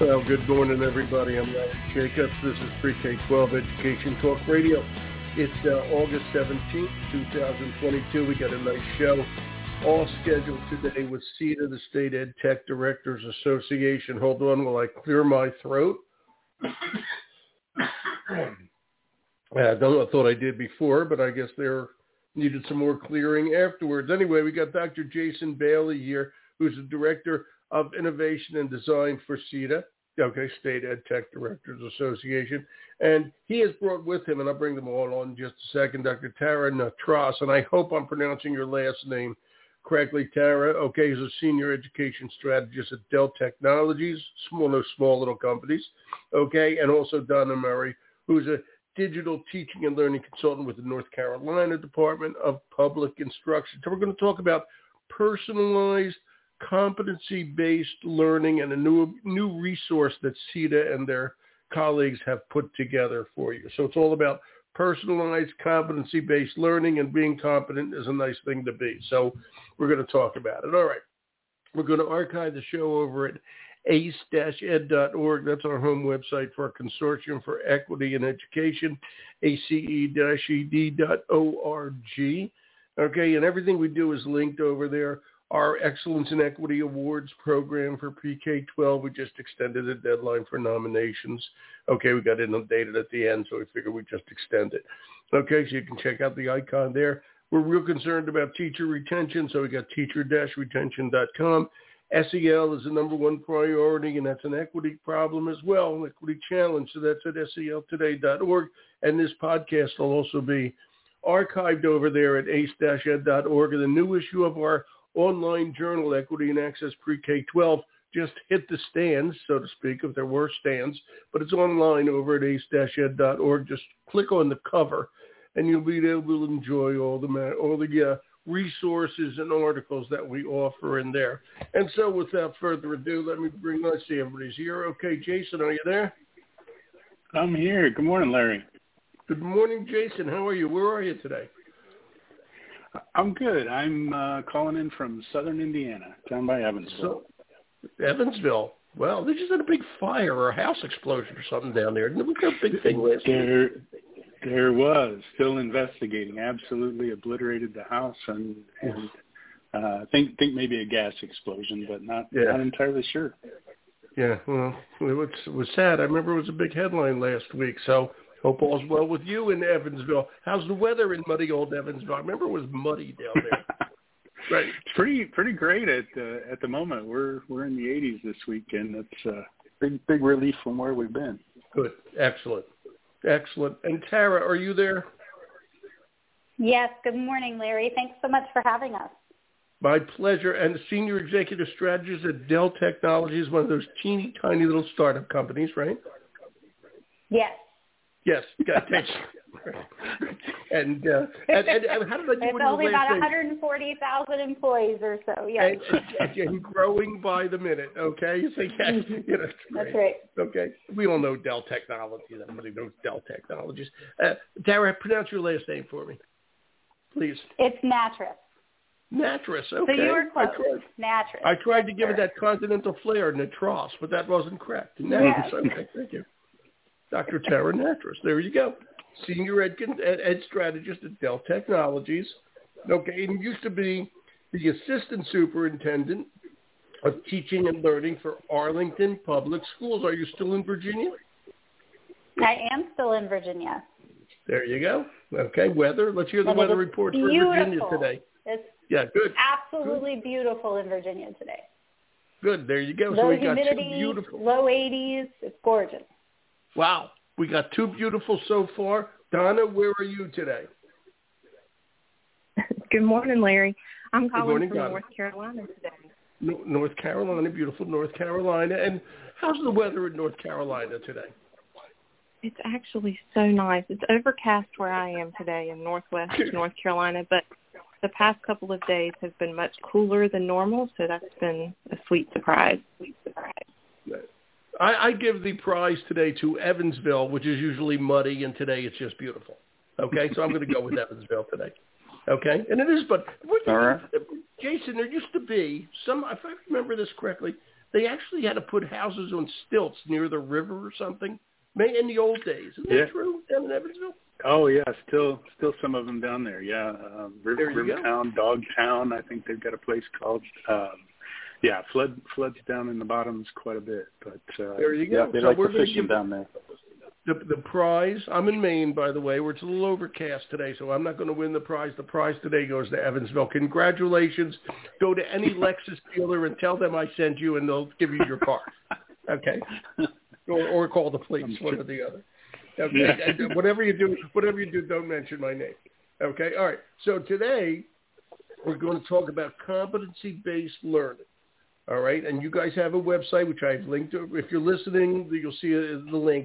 Well, good morning, everybody. I'm Larry Jacobs. This is Pre-K-12 Education Talk Radio. It's August 17th, 2022. We got a nice show all scheduled today with CETA, the State Ed Tech Directors Association. Hold on while I clear my throat. I thought I did before, but I guess there needed some more clearing afterwards. Anyway, we got Dr. Jason Bailey here, who's the Director of Innovation and Design for CETA, State Ed Tech Directors Association. And he has brought with him, and I'll bring them all on in just a second, Dr. Tara Natras, and I hope I'm pronouncing your last name correctly, Tara. He's a Senior Education Strategist at Dell Technologies, small little companies, and also Donna Murray, who's a Digital Teaching and Learning Consultant with the North Carolina Department of Public Instruction. So we're going to talk about personalized, competency-based learning and a new resource that CETA and their colleagues have put together for you. So it's all about personalized, competency-based learning, and being competent is a nice thing to be. So we're going to talk about it. All right. We're going to archive the show over at ace-ed.org. That's our home website for our Consortium for Equity in Education, ace-ed.org. And everything we do is linked over there. Our Excellence in Equity Awards program for pre-K-12, we just extended the deadline for nominations. We got inundated at the end, so we figured we'd just extend it. So you can check out the icon there. We're real concerned about teacher retention, so we got teacher-retention.com. SEL is the number one priority, and that's an equity problem as well, an equity challenge. So that's at seltoday.org. And this podcast will also be archived over there at ace-ed.org. And the new issue of our online journal, Equity and Access Pre-K-12, just hit the stands, so to speak, if there were stands. But it's online over at ace-ed.org. Just click on the cover, and you'll be able to enjoy all the resources and articles that we offer in there. And so without further ado, let's see, everybody's here. Okay, Jason, are you there? I'm here. Good morning, Larry. Good morning, Jason. How are you? Where are you today? I'm good. I'm calling in from southern Indiana, down by Evansville. Evansville? Well, they just had a big fire or a house explosion or something down there. Didn't we have a big thing last week? There was. Still investigating. Absolutely obliterated the house, and think maybe a gas explosion, but not entirely sure. Yeah, well, it was sad. I remember it was a big headline last week, so hope all's well with you in Evansville. How's the weather in muddy old Evansville? I remember it was muddy down there. Right. It's pretty great at the moment. We're in the 80s this week, and it's big relief from where we've been. Good. Excellent. And Tara, are you there? Yes. Good morning, Larry. Thanks so much for having us. My pleasure. And the Senior Executive Strategist at Dell Technologies, one of those teeny tiny little startup companies, right? Yes. Yes. And how did I do it's only about 140,000 employees or so, yes. And growing by the minute, okay? So, that's right. Okay. We all know Dell Technologies. Everybody knows Dell Technologies. Tara, pronounce your last name for me, please. It's Natras. Natras, okay. So you were close. Natras. I tried to give it that continental flair, Natras, but that wasn't correct. Natras, yes. Okay, thank you. Dr. Tara Natras. There you go. Senior Ed Strategist at Dell Technologies. Okay, and used to be the Assistant Superintendent of Teaching and Learning for Arlington Public Schools. Are you still in Virginia? I am still in Virginia. There you go. Okay, weather. Let's hear the weather report for Virginia today. It's good. Absolutely beautiful in Virginia today. Good. There you go. Low so we humidity, got two beautiful. Low 80s. It's gorgeous. Wow. We got two beautiful so far. Donna, where are you today? Good morning, Larry. I'm calling from Donna. North Carolina today. North Carolina, beautiful North Carolina. And how's the weather in North Carolina today? It's actually so nice. It's overcast where I am today in northwest North Carolina, but the past couple of days have been much cooler than normal, so that's been a sweet surprise. I give the prize today to Evansville, which is usually muddy, and today it's just beautiful. Okay, so I'm going to go with Evansville today. Okay, and it is, but all right. Jason, there used to be some, if I remember this correctly, they actually had to put houses on stilts near the river or something. In the old days. Isn't that true down in Evansville? Oh, yeah, still some of them down there, yeah. Rivertown, Dogtown, I think they've got a place called, floods down in the bottoms quite a bit. But there you go. They like the fishing down there. The prize, I'm in Maine, by the way, where it's a little overcast today, so I'm not going to win the prize. The prize today goes to Evansville. Congratulations. Go to any Lexus dealer and tell them I sent you, and they'll give you your car. Okay? Or call the police, one or the other. Okay? Yeah. Whatever you do, don't mention my name. Okay? All right. So today, we're going to talk about competency-based learning. All right? And you guys have a website, which I've linked to. If you're listening, you'll see the link,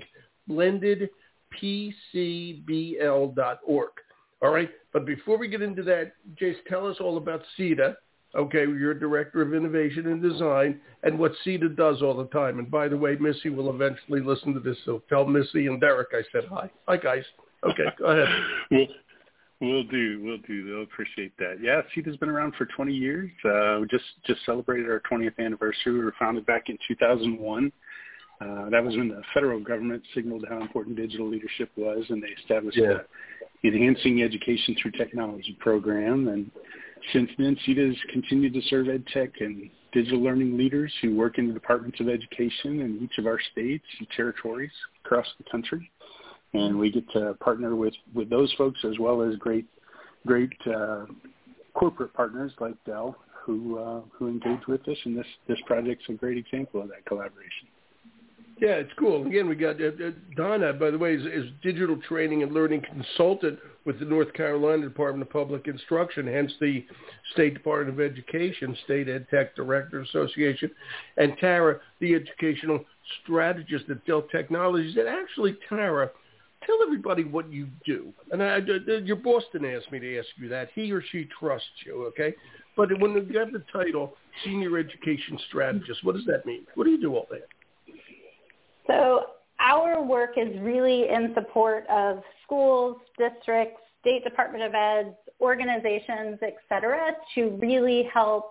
blendedpcbl.org. All right? But before we get into that, Jace, tell us all about CETA. Okay, you're Director of Innovation and Design, and what CETA does all the time. And by the way, Missy will eventually listen to this, so tell Missy and Derek I said hi. Hi, guys. Okay, go ahead. We'll do. They'll appreciate that. Yeah, CETA's been around for 20 years. We just celebrated our 20th anniversary. We were founded back in 2001. That was when the federal government signaled how important digital leadership was, and they established the Enhancing Education Through Technology program. And since then, CETA has continued to serve ed tech and digital learning leaders who work in the departments of education in each of our states and territories across the country. And we get to partner with those folks as well as great corporate partners like Dell who engage with us. And this project's a great example of that collaboration. Yeah, it's cool. Again, we got Donna, by the way, is digital training and learning consultant with the North Carolina Department of Public Instruction, hence the State Department of Education, State Ed Tech Director Association, and Tara, the educational strategist at Dell Technologies. And actually, Tara, tell everybody what you do. And your boss didn't ask me to ask you that. He or she trusts you, okay? But when you have the title Senior Education Strategist, what does that mean? What do you do all day? So our work is really in support of schools, districts, State Department of Ed, organizations, et cetera, to really help.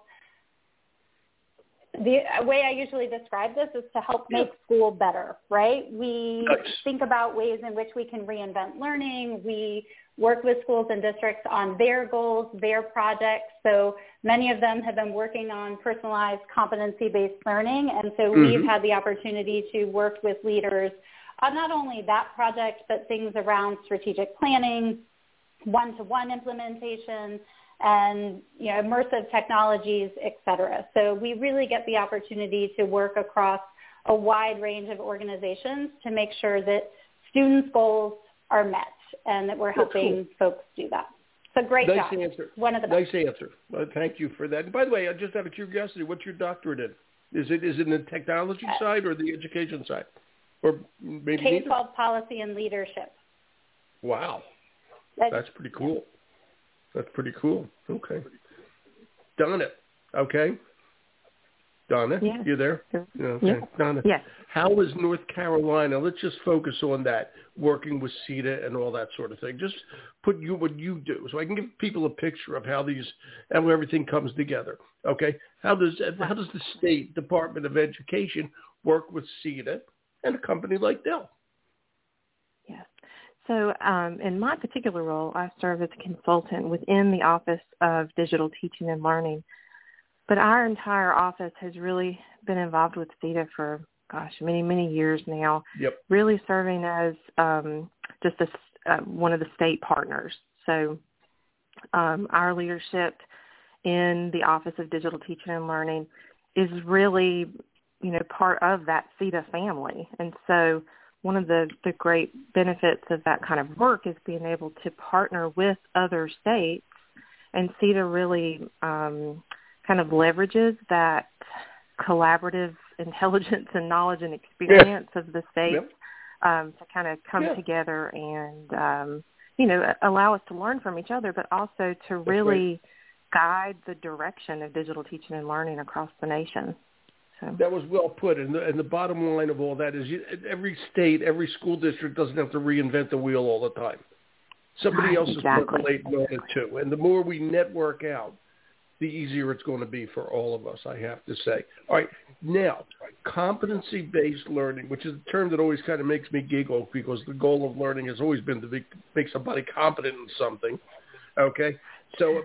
The way I usually describe this is to help make school better, right? We think about ways in which we can reinvent learning. We work with schools and districts on their goals, their projects. So many of them have been working on personalized competency-based learning. And so we've had the opportunity to work with leaders on not only that project, but things around strategic planning, one-to-one implementation, and immersive technologies, et cetera. So we really get the opportunity to work across a wide range of organizations to make sure that students' goals are met and that we're helping folks do that. So great job. Nice answer. One of the best. Nice answer. Well, thank you for that. And by the way, just out of curiosity, what's your doctorate in? Is it in the technology side or the education side? Or maybe K-12 policy and leadership. Wow. That's pretty cool. That's pretty cool. Okay. Donna, okay. Donna, you there? Okay. Yeah. Donna, how is North Carolina, let's just focus on that, working with CETA and all that sort of thing. Just put what you do so I can give people a picture of how everything comes together. Okay? How does the State Department of Education work with CETA and a company like Dell? Yes. So in my particular role, I serve as a consultant within the Office of Digital Teaching and Learning. But our entire office has really been involved with CETA for, many, many years now, really serving as just one of the state partners. So our leadership in the Office of Digital Teaching and Learning is really, part of that CETA family. And so one of the great benefits of that kind of work is being able to partner with other states, and CETA really kind of leverages that collaborative intelligence and knowledge and experience of the states to kind of come together and, allow us to learn from each other, but also to really guide the direction of digital teaching and learning across the nation. So. That was well put. And the bottom line of all that is every state, every school district doesn't have to reinvent the wheel all the time. Somebody else is percolating on it too. And the more we network out, the easier it's going to be for all of us, I have to say. All right, now, competency-based learning, which is a term that always kind of makes me giggle because the goal of learning has always been to make somebody competent in something, okay? So,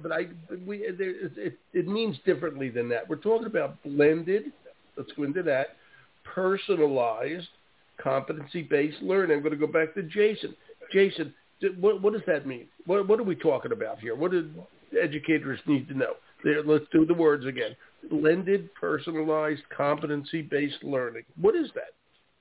it means differently than that. We're talking about blended, let's go into that, personalized, competency-based learning. I'm going to go back to Jason. Jason, what does that mean? What are we talking about here? What do educators need to know? Let's do the words again. Blended, personalized, competency-based learning. What is that?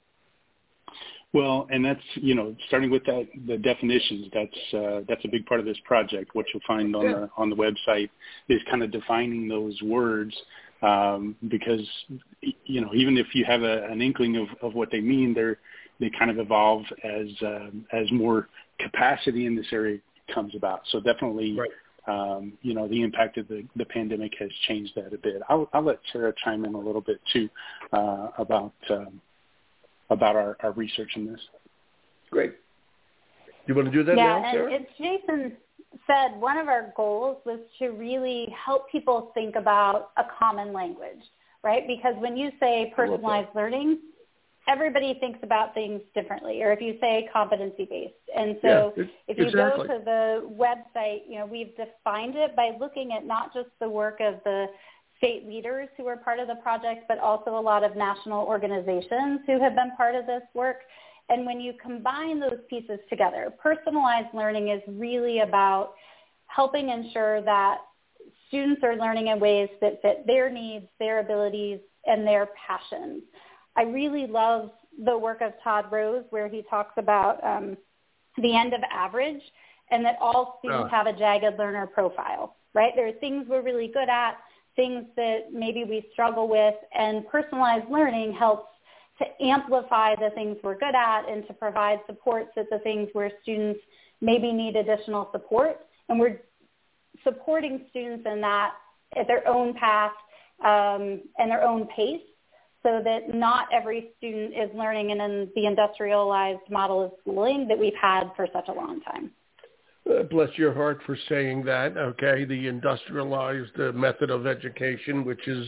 Well, and that's, starting with the definitions, that's a big part of this project. What you'll find on the website is kind of defining those words, because, even if you have an inkling of what they mean, they kind of evolve as more capacity in this area comes about. So definitely, right. The impact of the pandemic has changed that a bit. I'll let Sarah chime in a little bit too about our research in this. Great. You want to do that now, Sarah? Yeah, and as Jason said, one of our goals was to really help people think about a common language, right? Because when you say personalized learning, everybody thinks about things differently, or if you say competency-based. And so if you go to the website, we've defined it by looking at not just the work of the state leaders who are part of the project, but also a lot of national organizations who have been part of this work. And when you combine those pieces together, personalized learning is really about helping ensure that students are learning in ways that fit their needs, their abilities, and their passions. I really love the work of Todd Rose, where he talks about the end of average and that all students have a jagged learner profile, right? There are things we're really good at, things that maybe we struggle with, and personalized learning helps to amplify the things we're good at and to provide supports at the things where students maybe need additional support. And we're supporting students in that at their own path and their own pace, so that not every student is learning in the industrialized model of schooling that we've had for such a long time. Bless your heart for saying that, okay? The industrialized method of education, which is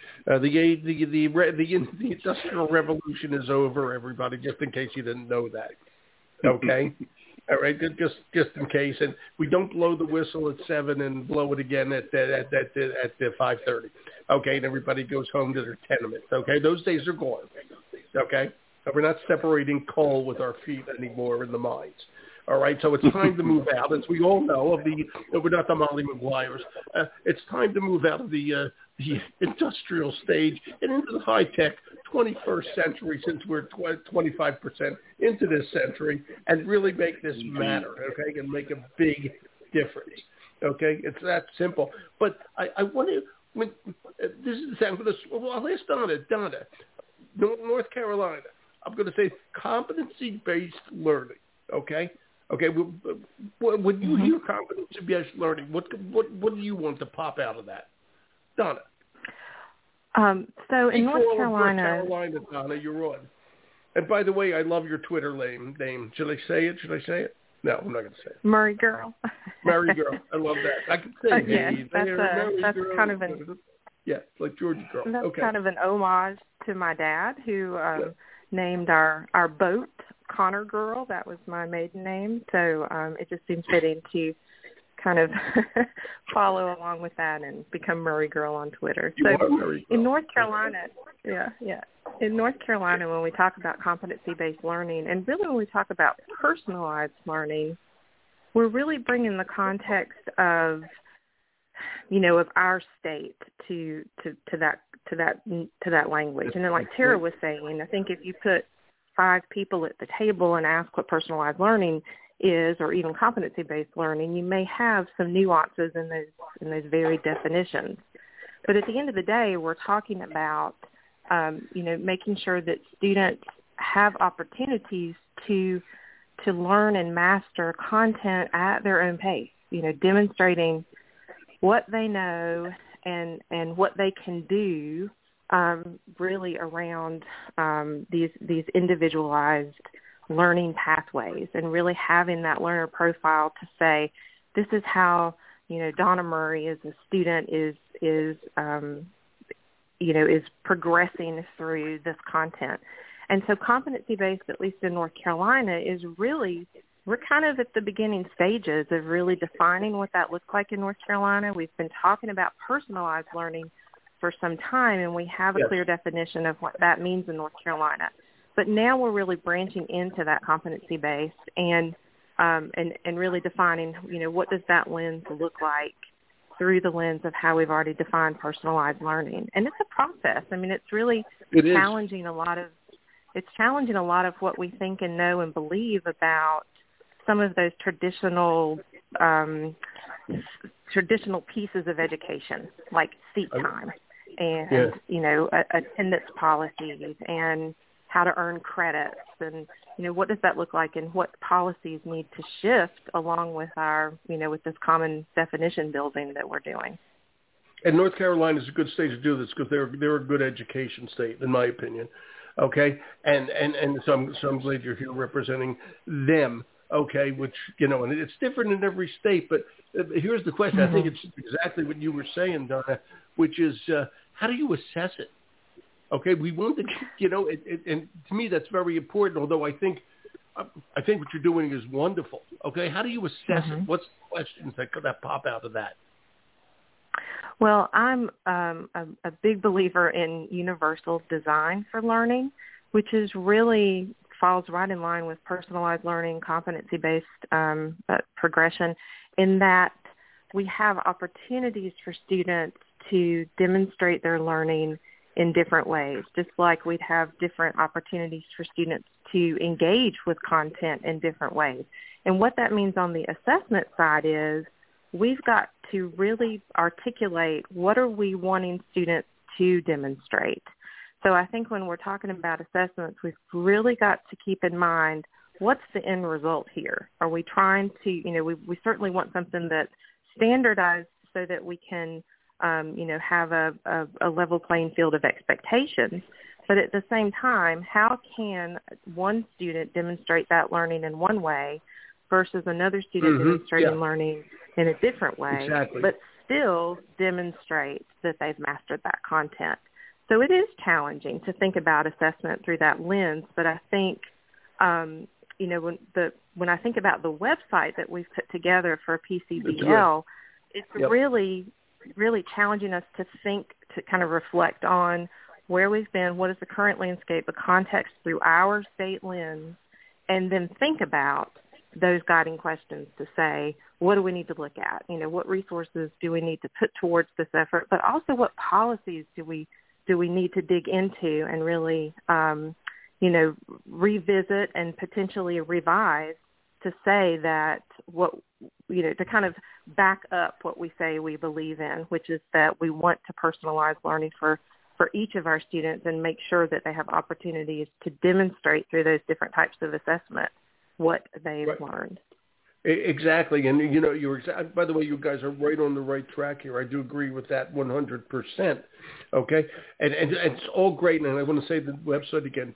the Industrial Revolution is over, everybody, just in case you didn't know that, okay? All right, just in case. And we don't blow the whistle at 7 and blow it again at 5:30. Okay, and everybody goes home to their tenements. Okay, those days are gone. Okay, we're not separating coal with our feet anymore in the mines. All right, so it's time to move out, as we all know. We're not the Molly Maguires. It's time to move out of the industrial stage and into the high-tech 21st century, since we're 25% into this century, and really make this matter, okay, and make a big difference, okay? It's that simple. But I want to, this is, I'll ask Donna, North Carolina, I'm going to say competency-based learning, okay? Okay, when you hear competency-based learning, what do you want to pop out of that? Donna. So in North Carolina, Donna, you're on. And by the way, I love your Twitter name. Should I say it? No, I'm not going to say it. Murray Girl. Murray Girl. I love that. I can say that's kind of like Georgia Girl. That's kind of an homage to my dad, who named our boat Connor Girl. That was my maiden name. So it just seems fitting to kind of follow along with that and become Murray Girl on Twitter. So in North Carolina, in North Carolina, when we talk about competency-based learning, and really when we talk about personalized learning, we're really bringing the context of, of our state to that language. And then, like Tara was saying, I think if you put 5 people at the table and ask what personalized learning is, or even competency-based learning, you may have some nuances in those very definitions. But at the end of the day, we're talking about, making sure that students have opportunities to learn and master content at their own pace, demonstrating what they know and what they can do really around these individualized learning pathways, and really having that learner profile to say, this is how Donna Murray as a student is progressing through this content. And so competency-based, at least in North Carolina, is really, we're kind of at the beginning stages of really defining what that looks like in North Carolina. We've been talking about personalized learning for some time, and we have a clear definition of what that means in North Carolina. But now we're really branching into that competency-based and really defining, what does that lens look like through the lens of how we've already defined personalized learning. And it's a process. I mean, it's really challenging a lot of what we think and know and believe about some of those traditional pieces of education, like seat time and, attendance policies and how to earn credits and, what does that look like and what policies need to shift along with our, with this common definition building that we're doing. And North Carolina is a good state to do this because they're a good education state, in my opinion. Okay, and so I'm glad you're here representing them. Okay, which and it's different in every state. But here's the question: I think it's exactly what you were saying, Donna, which is how do you assess it? Okay, we want to, and to me that's very important. Although I think what you're doing is wonderful. Okay, how do you assess it? What's the questions that pop out of that? Well, I'm a big believer in universal design for learning, which is really falls right in line with personalized learning, competency-based progression, in that we have opportunities for students to demonstrate their learning in different ways, just like we'd have different opportunities for students to engage with content in different ways. And what that means on the assessment side is we've got to really articulate what are we wanting students to demonstrate. So I think when we're talking about assessments, we've really got to keep in mind what's the end result here. Are we trying to, we certainly want something that's standardized so that we can, have a level playing field of expectations. But at the same time, how can one student demonstrate that learning in one way versus another student demonstrating learning in a different way, but still demonstrate that they've mastered that content? So it is challenging to think about assessment through that lens, but I think, when I think about the website that we've put together for PCBL, it's really, really challenging us to think, to kind of reflect on where we've been, what is the current landscape, the context through our state lens, and then think about those guiding questions to say, what do we need to look at? What resources do we need to put towards this effort, but also what policies do we need to dig into and really, revisit and potentially revise to say that to kind of back up what we say we believe in, which is that we want to personalize learning for each of our students and make sure that they have opportunities to demonstrate through those different types of assessment what they've learned. Exactly. And, by the way, you guys are right on the right track here. I do agree with that 100%. Okay. And it's all great. And I want to say the website again,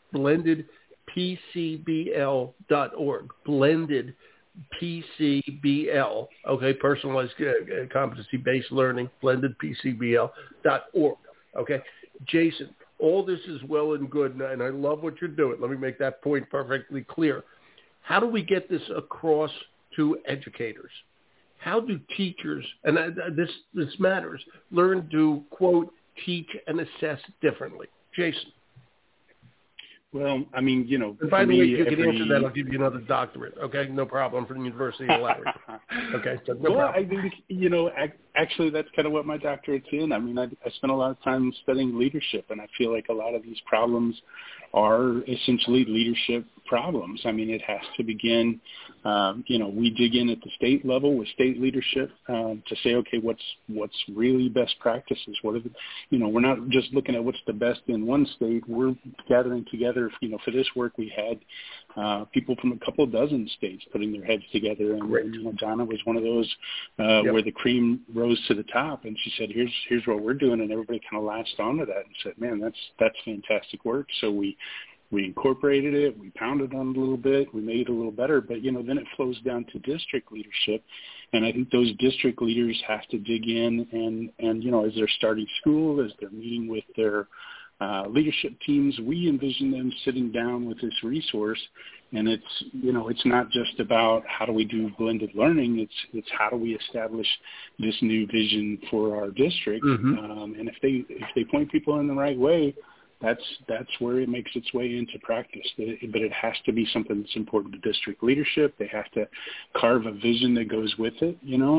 blendedpcbl.org, blended PCBL, okay, personalized competency-based learning, blendedpcbl.org, okay. Jason, all this is well and good, and I love what you're doing. Let me make that point perfectly clear. How do we get this across to educators? How do teachers, and this matters, learn to, quote, teach and assess differently? Jason. Well, I mean, And by the way, you can answer that. I'll give you another doctorate. Okay, no problem. From the University of Lowry. Okay, so no problem. I think actually that's kind of what my doctorate's in. I mean, I spent a lot of time studying leadership, and I feel like a lot of these problems are essentially leadership problems. I mean, it has to begin. We dig in at the state level with state leadership to say, okay, what's really best practices? What are we're not just looking at what's the best in one state. We're gathering together. For this work, we had people from a couple of dozen states putting their heads together, and Donna was one of those where the cream rose to the top, and she said, "Here's what we're doing," and everybody kind of latched onto that and said, "Man, that's fantastic work." So we incorporated it, we pounded on it a little bit, we made it a little better, but then it flows down to district leadership, And I think those district leaders have to dig in and as they're starting school, as they're meeting with their leadership teams, we envision them sitting down with this resource. And it's not just about how do we do blended learning. It's how do we establish this new vision for our district. Mm-hmm. And if they point people in the right way, that's where it makes its way into practice. But it has to be something that's important to district leadership. They have to carve a vision that goes with it.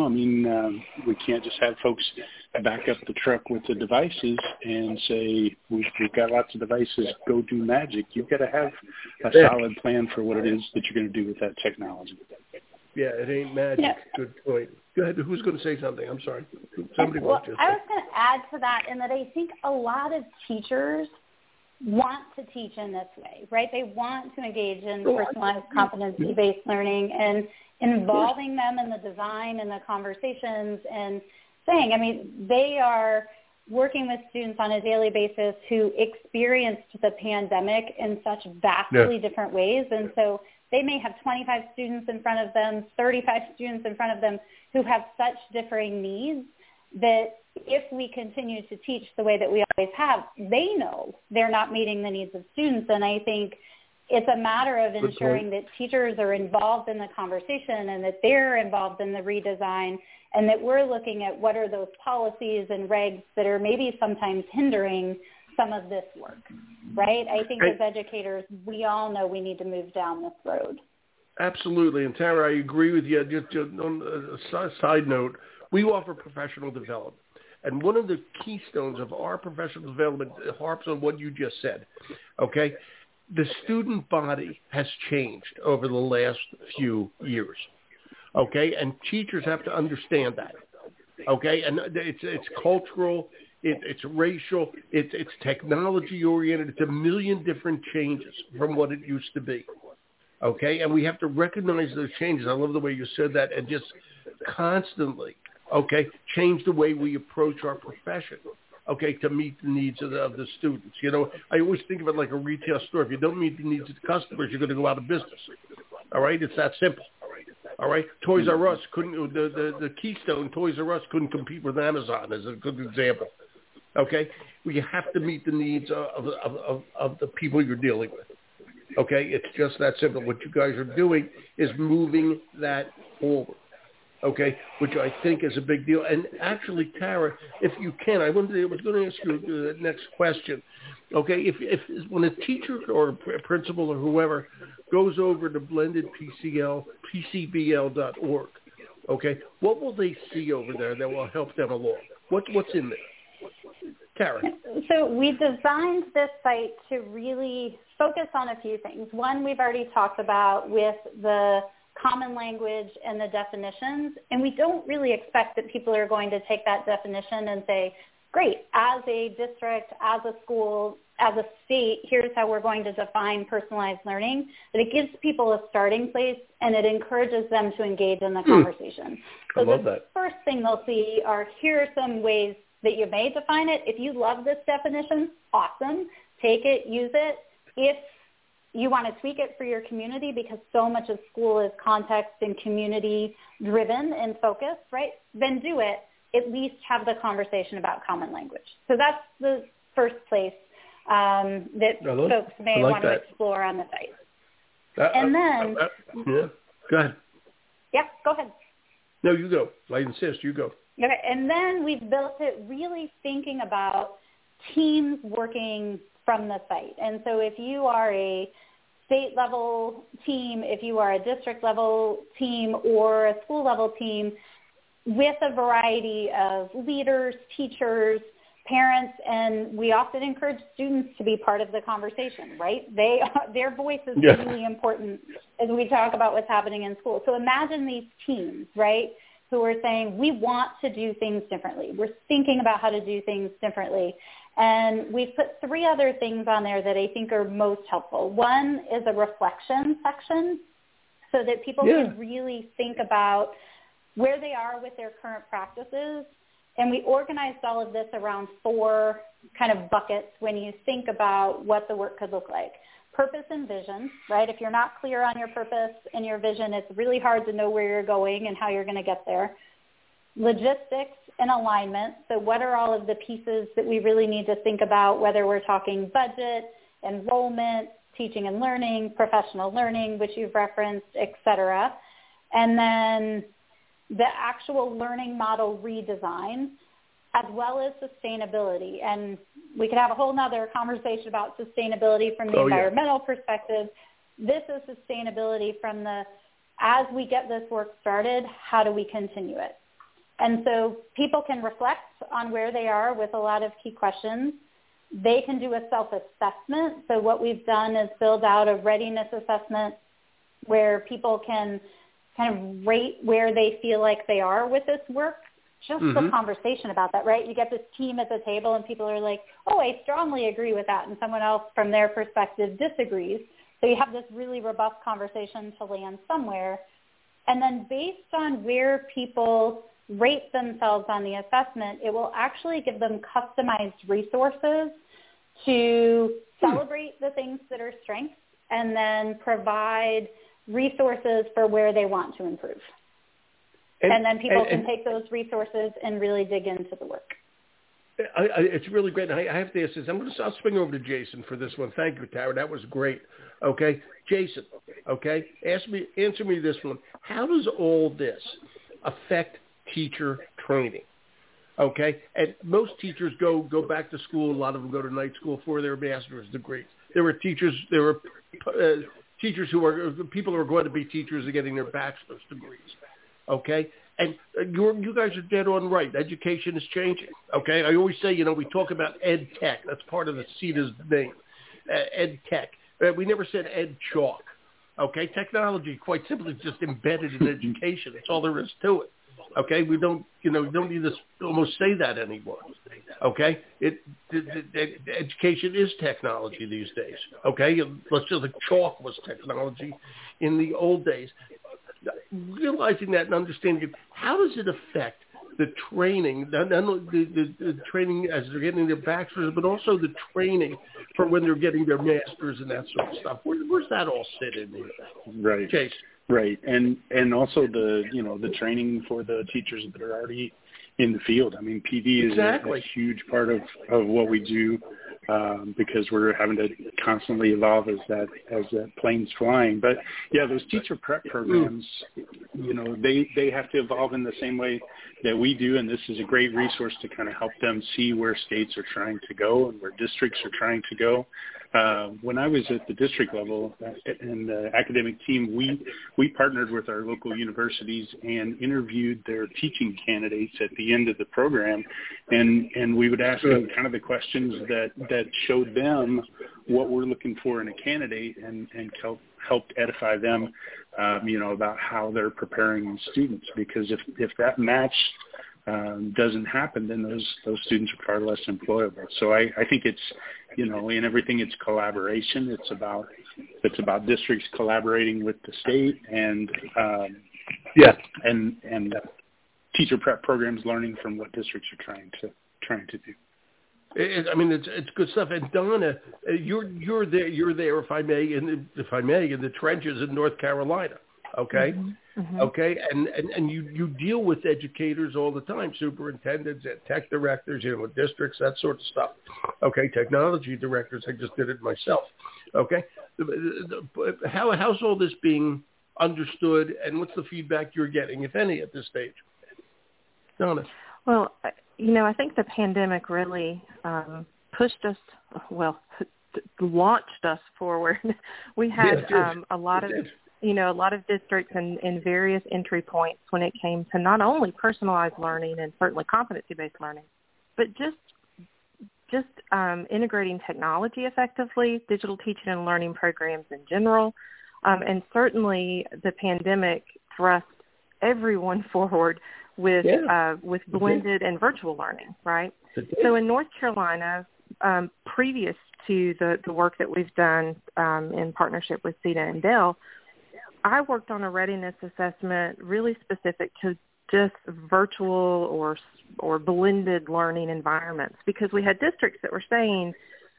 We can't just have folks back up the truck with the devices and say, we've got lots of devices, go do magic. You've got to have a solid plan for what it is that you're going to do with that technology. Yeah, it ain't magic. Yeah. Good point. Go ahead. Who's going to say something? I'm sorry. Somebody wants to. I was going to add to that in that I think a lot of teachers want to teach in this way, right? They want to engage in personalized competency-based learning and involving them in the design and the conversations and saying, they are working with students on a daily basis who experienced the pandemic in such vastly different ways. And so they may have 25 students in front of them, 35 students in front of them who have such differing needs that if we continue to teach the way that we always have, they know they're not meeting the needs of students. And I think it's a matter of ensuring that teachers are involved in the conversation and that they're involved in the redesign and that we're looking at what are those policies and regs that are maybe sometimes hindering some of this work, right? I think as educators, we all know we need to move down this road. Absolutely. And Tara, I agree with you. Just on a side note, we offer professional development. And one of the keystones of our professional development harps on what you just said, okay? The student body has changed over the last few years, okay? And teachers have to understand that, okay? And it's cultural, it's racial, it's technology-oriented. It's a million different changes from what it used to be, okay? And we have to recognize those changes. I love the way you said that, and just constantly, okay, change the way we approach our profession, okay, to meet the needs of the students. I always think of it like a retail store. If you don't meet the needs of the customers, you're going to go out of business. All right? It's that simple. All right? Toys R Us the Keystone Toys R Us couldn't compete with Amazon as a good example. Okay? Well, you have to meet the needs of the people you're dealing with. Okay? It's just that simple. What you guys are doing is moving that forward. Okay, which I think is a big deal. And actually, Tara, if you can, I was going to ask you the next question. Okay, if when a teacher or a principal or whoever goes over to PCBL.org, okay, what will they see over there that will help them along? What's in there? Tara. So we designed this site to really focus on a few things. One, we've already talked about with the common language and the definitions, and we don't really expect that people are going to take that definition and say, great, as a district, as a school, as a state, here's how we're going to define personalized learning. But it gives people a starting place, and it encourages them to engage in the conversation. So the first thing they'll see are, here are some ways that you may define it. If you love this definition, awesome. Take it, use it. If you want to tweak it for your community, because so much of school is context and community driven and focused, right? Then do it. At least have the conversation about common language. So that's the first place that folks may want to explore on the site. And then... yeah, go ahead. Yeah, go ahead. No, you go. I insist. You go. Okay, and then we've built it really thinking about teams working from the site. And so if you are a state level team, if you are a district level team or a school level team, with a variety of leaders, teachers, parents, and we often encourage students to be part of the conversation, right? Their voice is really important as we talk about what's happening in school. So imagine these teams, right, who are saying, we want to do things differently. We're thinking about how to do things differently. And we've put 3 other things on there that I think are most helpful. One is a reflection section so that people can really think about where they are with their current practices. And we organized all of this around 4 kind of buckets when you think about what the work could look like. purpose and vision, right? If you're not clear on your purpose and your vision, it's really hard to know where you're going and how you're going to get there. Logistics and alignment. So what are all of the pieces that we really need to think about, whether we're talking budget, enrollment, teaching and learning, professional learning, which you've referenced, et cetera. And then the actual learning model redesign, as well as sustainability. And we could have a whole nother conversation about sustainability from the environmental perspective. This is sustainability from the, as we get this work started, how do we continue it? And so people can reflect on where they are with a lot of key questions. They can do a self-assessment. So what we've done is build out a readiness assessment where people can kind of rate where they feel like they are with this work. Just the conversation about that, right? You get this team at the table and people are like, oh, I strongly agree with that. And someone else from their perspective disagrees. So you have this really robust conversation to land somewhere. And then based on where people rate themselves on the assessment, it will actually give them customized resources to celebrate the things that are strengths and then provide resources for where they want to improve. And then people can take those resources and really dig into the work. It's really great. I have to ask this. I'll swing over to Jason for this one. Thank you, Tara. That was great. Okay, Jason. Okay, answer me this one. How does all this affect teacher training? Okay, and most teachers go back to school. A lot of them go to night school for their master's degrees. There were teachers teachers who are people who are going to be teachers are getting their bachelor's degrees. Okay, and you guys are dead on right. Education is changing. Okay, I always say, we talk about ed tech. That's part of the CETA's name, ed tech. We never said ed chalk. Okay, technology quite simply is just embedded in education. That's all there is to it. Okay, we don't need to almost say that anymore. Okay, education is technology these days. Okay, let's just like chalk was technology in the old days. Realizing that and understanding it, how does it affect the training, not only the training as they're getting their bachelor's, but also the training for when they're getting their master's and that sort of stuff? Where's that all sit in here? Right. Chase. Right, and also the training for the teachers that are already in the field. I mean, PD is a huge part of what we do because we're having to constantly evolve as that plane's flying. But yeah, those teacher prep programs, they have to evolve in the same way that we do, and this is a great resource to kind of help them see where states are trying to go and where districts are trying to go. When I was at the district level and the academic team, we partnered with our local universities and interviewed their teaching candidates at the end of the program, and we would ask them kind of the questions that showed them what we're looking for in a candidate and helped edify them, about how they're preparing students. Because if that match doesn't happen, then those students are far less employable. So I think it's, in everything it's collaboration. It's about districts collaborating with the state and teacher prep programs learning from what districts are trying to do. It's good stuff. And Donna, you're there, if I may, in the trenches in North Carolina. Okay. Mm-hmm. Okay, and you deal with educators all the time, superintendents and tech directors, with districts, that sort of stuff. Okay, technology directors, I just did it myself. Okay, how's all this being understood, and what's the feedback you're getting, if any, at this stage? Donna. Well, I think the pandemic really pushed us, launched us forward. We had a lot of districts and various entry points when it came to not only personalized learning and certainly competency-based learning, but just integrating technology effectively, digital teaching and learning programs in general. And certainly the pandemic thrust everyone forward with blended and virtual learning, right? So in North Carolina, previous to the work that we've done in partnership with CETA and Dell, I worked on a readiness assessment really specific to just virtual or blended learning environments, because we had districts that were saying,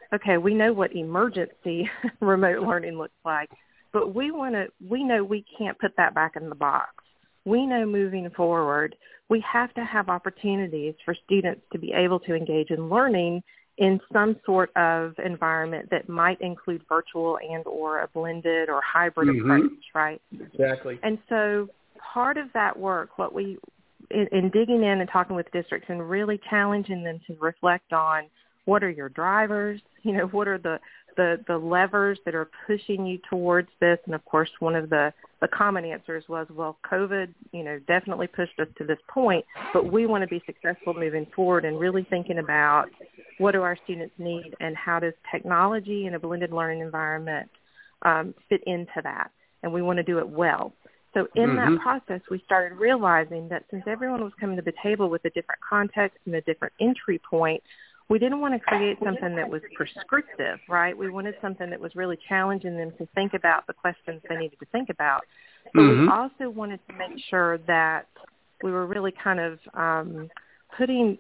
okay, we know what emergency remote learning looks like, but we know we can't put that back in the box. We know moving forward, we have to have opportunities for students to be able to engage in learning in some sort of environment that might include virtual and or a blended or hybrid approach, right? Exactly. And so part of that work, in digging in and talking with districts and really challenging them to reflect on what are your drivers, what are the levers that are pushing you towards this. And, of course, one of the common answers was, well, COVID, definitely pushed us to this point, but we want to be successful moving forward and really thinking about what do our students need and how does technology in a blended learning environment fit into that. And we want to do it well. So in that process, we started realizing that since everyone was coming to the table with a different context and a different entry point, we didn't want to create something that was prescriptive, right? We wanted something that was really challenging them to think about the questions they needed to think about. But we also wanted to make sure that we were really kind of putting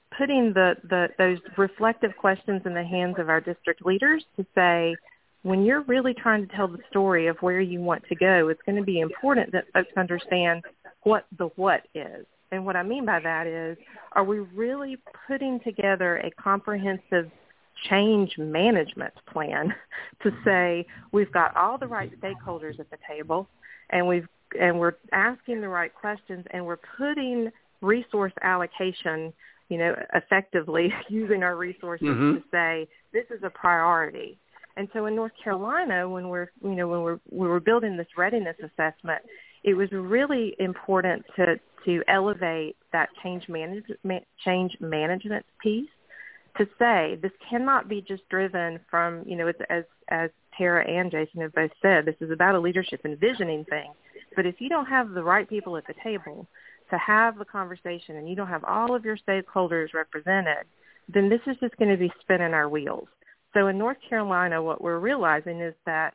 those reflective questions in the hands of our district leaders to say, when you're really trying to tell the story of where you want to go, it's going to be important that folks understand what the what is. And what I mean by that is, are we really putting together a comprehensive change management plan to say we've got all the right stakeholders at the table and we're asking the right questions and we're putting resource allocation, effectively using our resources to say this is a priority. And so in North Carolina, when we were building this readiness assessment, it was really important to elevate that change management piece to say this cannot be just driven from, as Tara and Jason have both said, this is about a leadership and visioning thing. But if you don't have the right people at the table to have the conversation and you don't have all of your stakeholders represented, then this is just going to be spinning our wheels. So in North Carolina, what we're realizing is that,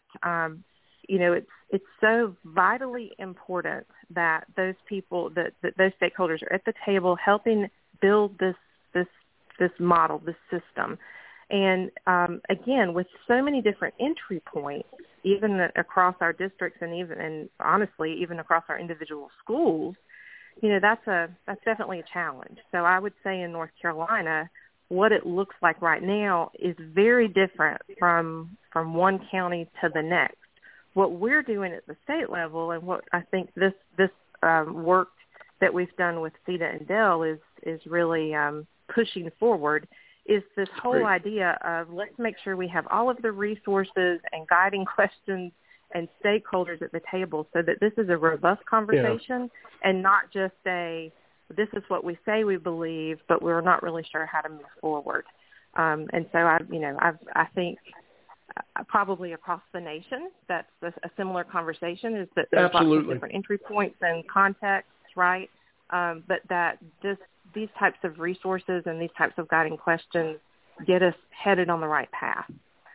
it's so vitally important that those people, that those stakeholders are at the table helping build this model, this system. And again, with so many different entry points, even across our districts and honestly, even across our individual schools, that's definitely a challenge. So I would say in North Carolina, what it looks like right now is very different from one county to the next. What we're doing at the state level, and what I think this work that we've done with CETA and Dell is really pushing forward, is this whole idea of let's make sure we have all of the resources and guiding questions and stakeholders at the table so that this is a robust conversation and not just this is what we say we believe, but we're not really sure how to move forward. And so I think probably across the nation, that's a similar conversation, is that there's lots of different entry points and contexts, right? But that these types of resources and these types of guiding questions get us headed on the right path.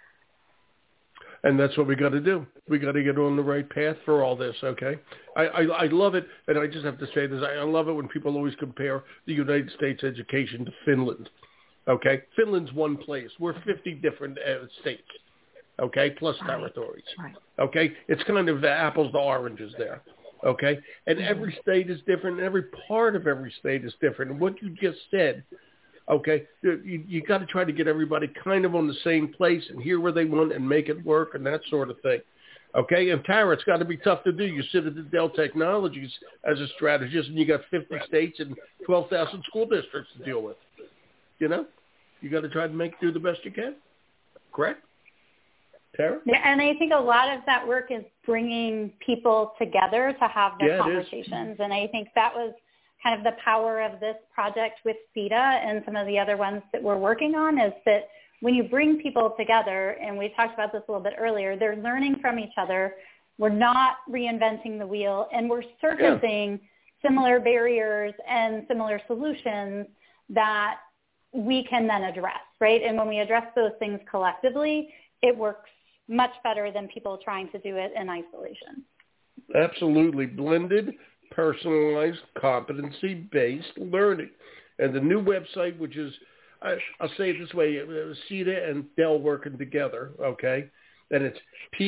And that's what we got to do. We got to get on the right path for all this, okay? I love it, and I just have to say this. I love it when people always compare the United States education to Finland, okay? Finland's one place. We're 50 different states, okay, plus territories, okay? It's kind of the apples to oranges there, okay? And every state is different, and every part of every state is different. And what you just said, okay, you got to try to get everybody kind of on the same place and hear where they want and make it work and that sort of thing. Okay, and Tara, it's got to be tough to do. You sit at the Dell Technologies as a strategist, and you got 50 states and 12,000 school districts to deal with. You got to try to do the best you can. Correct? Tara? Yeah, and I think a lot of that work is bringing people together to have their conversations. And I think that was kind of the power of this project with CETA and some of the other ones that we're working on, is that when you bring people together, and we talked about this a little bit earlier, they're learning from each other. We're not reinventing the wheel, and we're surfacing similar barriers and similar solutions that we can then address, right? And when we address those things collectively, it works much better than people trying to do it in isolation. Absolutely. Blended, personalized, competency-based learning. And the new website, which is I'll say it this way: CETA and Dell working together. Okay, and it's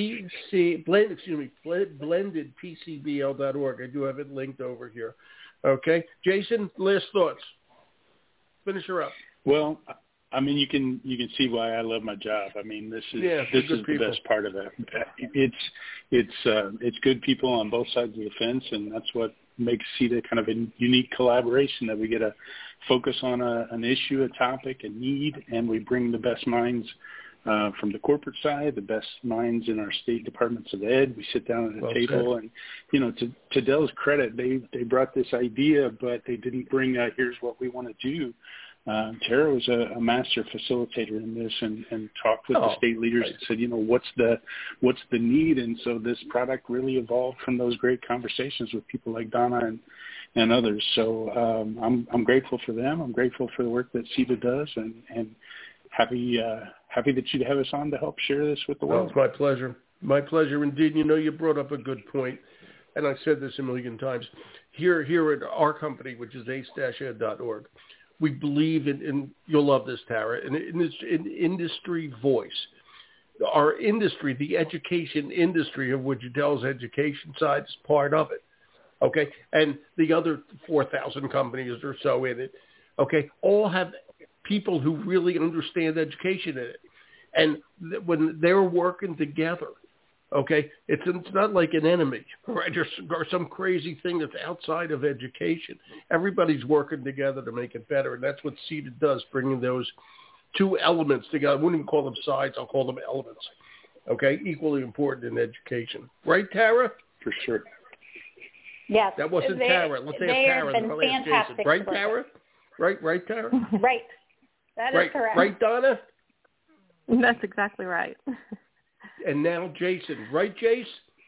blendedpcbl.org. I do have it linked over here. Okay, Jason, last thoughts. Finish her up. Well, I mean, you can see why I love my job. I mean, this is the best part of it. It's good people on both sides of the fence, and that's what makes CETA kind of a unique collaboration, that we get to focus on an issue, a topic, a need, and we bring the best minds from the corporate side, the best minds in our state departments of ed. We sit down at a table, and to Dell's credit, they brought this idea, but they didn't bring here's what we want to do. Tara was a master facilitator in this, and talked with the state leaders and said, what's the need? And so this product really evolved from those great conversations with people like Donna and others. So I'm grateful for them. I'm grateful for the work that CETA does, and happy that you'd have us on to help share this with the world. It's my pleasure. My pleasure indeed. You brought up a good point, and I've said this a million times. Here at our company, which is ace-ed.org, we believe in you'll love this, Tara, in industry voice. Our industry, the education industry, of which Dell's education side is part of it, okay? And the other 4,000 companies or so in it, okay, all have people who really understand education in it. And when they're working together, okay, it's not like an enemy, right, or some crazy thing that's outside of education. Everybody's working together to make it better, and that's what CETA does, bringing those two elements together. I wouldn't even call them sides. I'll call them elements, okay, equally important in education. Right, Tara? For sure. Yes. That wasn't Tara. Let's say Tara. They've been fantastic. Right, Tara? Right, Tara? Right. That is correct. Right, Donna? That's exactly right. And now Jason. Right, Jace?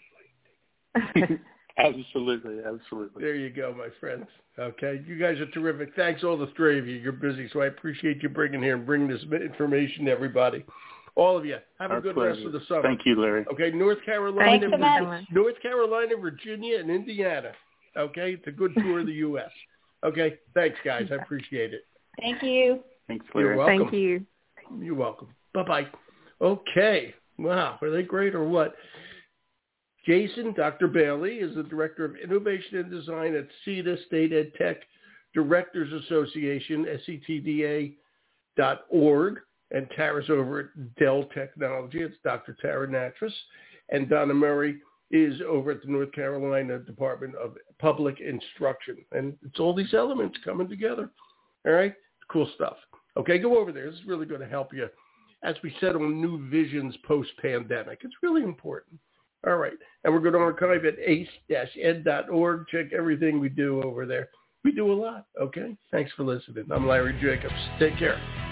Absolutely. There you go, my friends. Okay, you guys are terrific. Thanks, all the three of you. You're busy, so I appreciate you bringing this information to everybody. All of you, have a good rest of the summer. Thank you, Larry. Okay, North Carolina, Virginia, and Indiana. Okay, it's a good tour of the U.S. Okay, thanks, guys. I appreciate it. Thank you. Thanks, Larry. You're welcome. Thank you. You're welcome. Bye-bye. Okay. Wow, are they great or what? Jason, Dr. Bailey, is the Director of Innovation and Design at CETA State Ed Tech Directors Association, SETDA.org, and Tara's over at Dell Technology. It's Dr. Tara Natras. And Donna Murray is over at the North Carolina Department of Public Instruction. And it's all these elements coming together. All right? Cool stuff. Okay, go over there. This is really going to help you, as we said, on new visions post-pandemic. It's really important. All right. And we're going to archive at ace-ed.org. Check everything we do over there. We do a lot, okay? Thanks for listening. I'm Larry Jacobs. Take care.